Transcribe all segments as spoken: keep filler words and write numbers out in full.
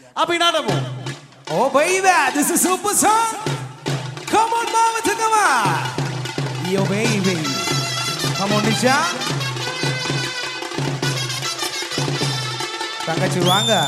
Abhinadamo. Oh baby, this is super song. Come on, mama, come on. Yo baby. Come on, Nisha. Tanggachi வாங்க.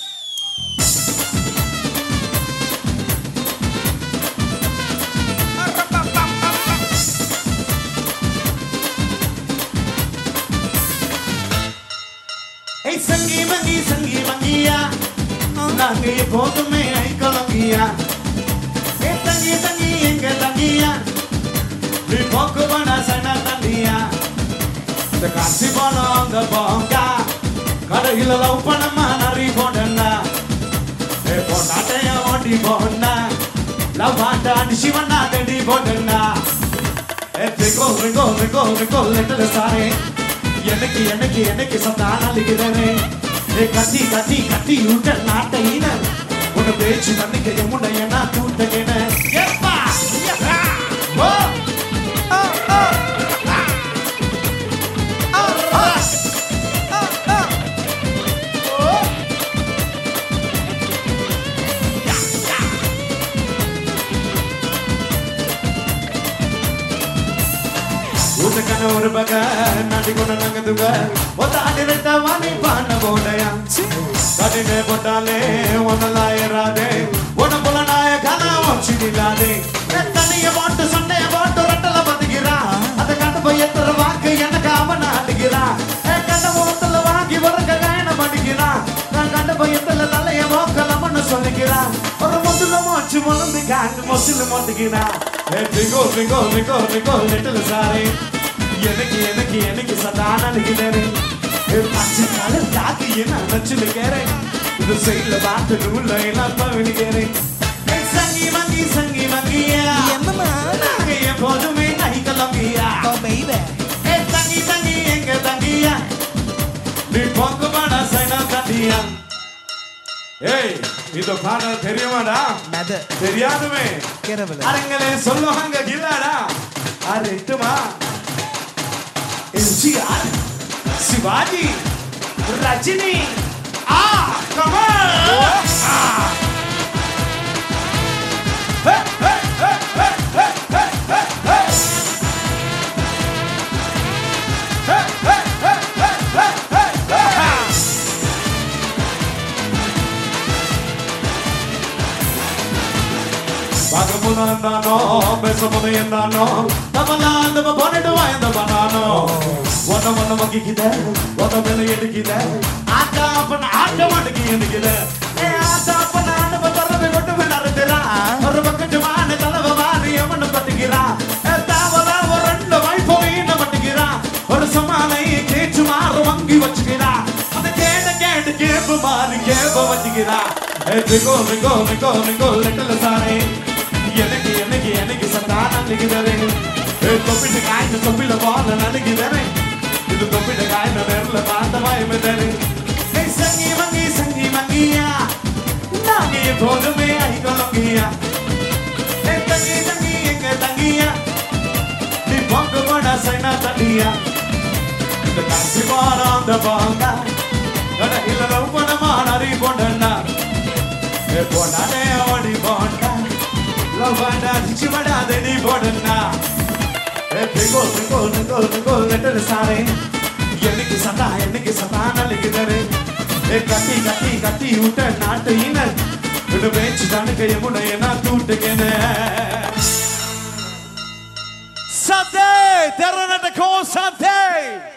Hey sangi mangi sangi mangiya. Nange bodume ay kalangiya. Hey sangi sangi enga langiya. Ni bokku bana sana tandiya. The kasi bana on the bonga. Kada hilala upana manari bodana. Hey bonate ya odi bodana. Lavanda nishivana dedi bodana. Hey rigo rigo rigo rigo little sare. எனக்கு எனக்கு எனக்கு சந்தான லிகிதரே ஏ கட்டி கட்டி கட்டி உட்ட நாட்டையின உன பேச்சு தண்ணிக்க எமுடைய நான் தூட்டகேன எப்பா ஓ ஓ ஓ Utakana ஒரு பக நடிகொன நங்கதுக ஒதாடி ரெட்டவானி பான போடயா கடினே போட்டாலே ஒனலாயராதே ஒன போல நாயகனா ஒச்சிடிலாதே தனிய போட்டு சண்டைய போட்டு ரெட்டல பதுகிறா அத கண்டு போய் எத்தர வாக்கு எனக்கு அவன அடிக்கிறா கண்ட முகத்துல வாங்கி வரக காயன படிக்கிறா நான் கண்ட போய் எத்தல தலைய மோக்கலமன்னு சொல்லிக்கிறா ஒரு முதல்ல மோச்சு மொழந்து காண்டு மொசில மொட்டுகிறா ஏ bingo bingo bingo bingo little sorry எனக்கு எனக்கு எனக்கு சதான லிகிதரே ஏ பச்சை கலர் காக்கி என்ன நச்சுலிக்கறே இது செய்யல பாட்டு நூல்ல எல்லாம் பவினிக்கறே ஏ சங்கி மங்கி சங்கி மங்கியா என்னமா நாங்க எப்போதுமே நை கலங்கியா ஓ baby. ஏ சங்கி சங்கி எங்க தங்கியா நீ பொங்கு பட சைனா தண்டியா ஏய் இது பாட தெரியுமாடா மத தெரியாதுமே கேரவல அரங்களே சொல்லுவாங்க கில்லாடா அரேட்டுமா எம்ஜிஆர் சிவாஜி ரஜினி ஆ கமல் ஆ ஹே ஹே ஹே ஹே ஹே ஹே ஹே ஹே ஹே ஹே ஹே ஹே Vagamunandano, besamunayandano, tamalanda babonidu vayanda banano. Vada vada magikide, vada mele edikide, aata apana aata madiki edikide. E aata apana aata batarve gottu venarudira, oru bakku vaane talava vaani amanu patikira. E tavala orandu vaipu veena matikira, oru samalai kechu maaru vangi vachikira. Adu keda keda kebu maari kebu vachikira. E bigo bigo bigo bigo little sare. எனக்கு எனக்கு எனக்கு சந்தான லிகிதரே ஏ தொப்பிட்ட காய்ந்த தொப்பில போல நடிகிதரே இது தொப்பிட்ட காய்ந்த நேர்ல பார்த்த வாய்மதரே ஏ சங்கி மங்கி சங்கி மங்கியா நாங்க எப்போதுமே ஐகலங்கியா ஏ தங்கி தங்கி எங்க தங்கியா நீ பொங்கு போட சைனா தண்டியா இந்த காசி போன அந்த போங்க கட இல்ல ரவுபனமா நரி போண்டா ஏ போடாதே ஓடி bonda Lavanda, chivada, deni bodana. Hey, bingo, bingo, bingo, bingo, little sare. Yeniki sata, yeniki satana ligidare. Hey, kati, kati, kati, uta, naat ina. Udu bench dane ke yamuna yena toot kene. Sate, terra na ko sate.